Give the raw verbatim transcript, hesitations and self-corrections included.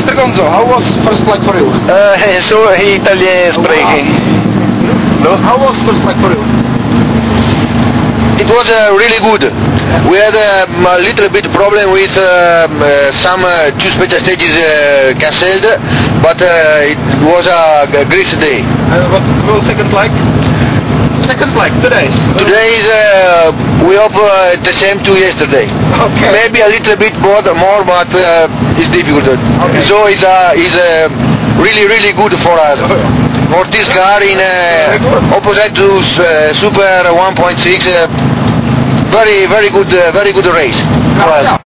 mister Gonzo, how was first leg for you? Uh, zo Italiaans spreken. No? How was first leg for you? It was uh, really good. We had um, a little bit problem with um, uh, some uh, two special stages uh, cancelled, but uh, it was a, a great day. Uh, what will second leg? Second leg, today. Today is, uh, we hope uh, the same to yesterday. Okay. Maybe a little bit more, more but uh, it's difficult. Okay. So it's, uh, it's uh, really, really good for us. For this car in uh, opposite to uh, Super one point six, uh, very, very good, uh, very good race for us.